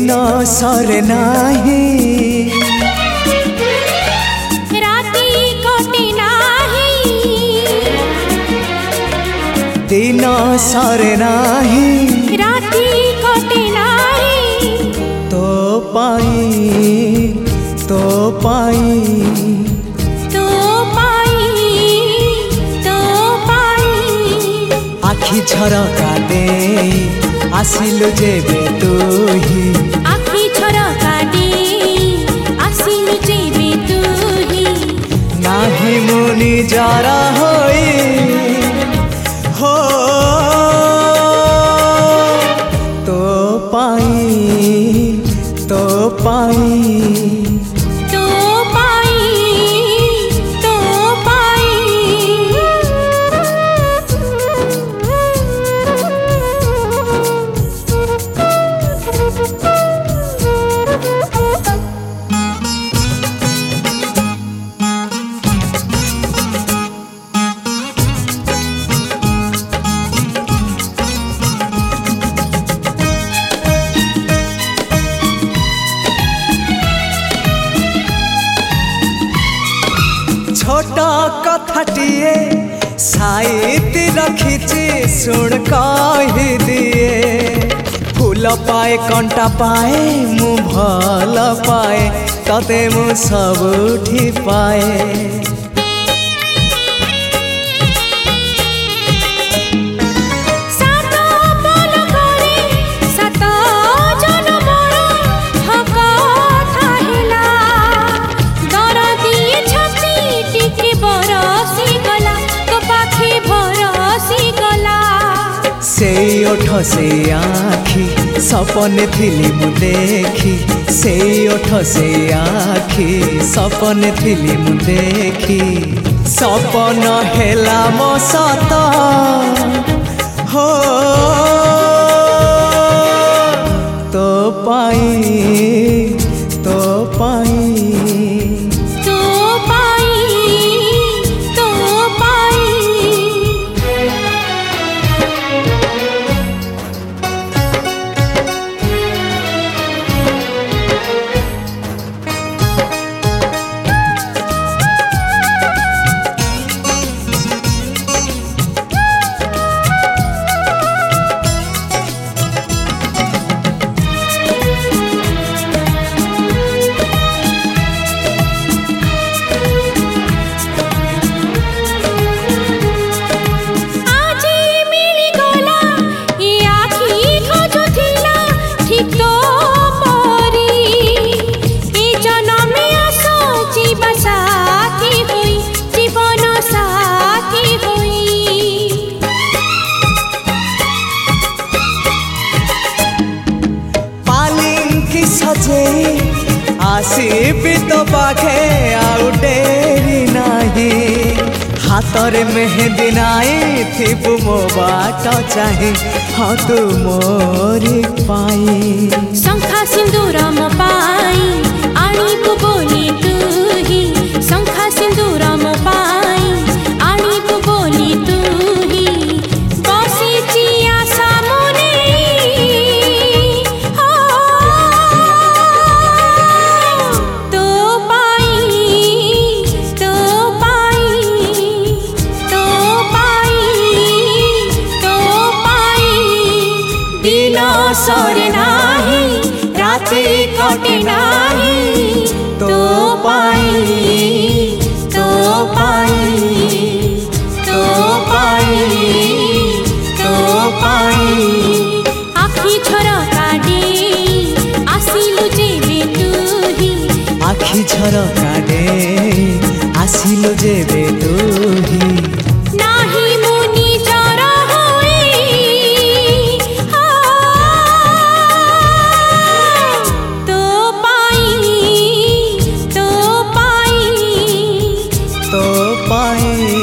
दिन सरे नाही राती कटे नाही दिन सरे नाही राती कटे नाही तो पाई तो पाई तो पाई तो पाई आखि झरका दे आसिलु जेबे तुही आखि झरका दे आसिलु जेबे तुही नाही मुनि जरा होई हो तो पाई तो पाई तो पाई तो पाई छोटा कथाटिए साइति रखिछि सुन कहि दिए फूल पाए कंटा पाए मु भल पाए तते मु सबुठी पाए से ओठ से आखि सपने थिली मु देखी से ओठ से आखि सपने थिली मु देखी सपन हेला मो सत हो तो पाई तो पाई तो पाई तो पाई आसीबी तो पाखे आउ डेरी नाही हाथरे मेहंदी नाई थिबु मो बाट चाहे हाँ तू मोरी पाई शंखा सिंदूर मो पाई आनिबु बोली तुही शंखा सिंदूर मो पाई आनिबु बोली तुही बसिची आशा मोरे सरे नाही राती कटे नाही तो पाई तो पाई तो पाई तो पाई आखि झरका दे आसिलु जेबे तुही आखि झरका दे आसिलु जेबे तुही नाही मुनि जरा तो पाई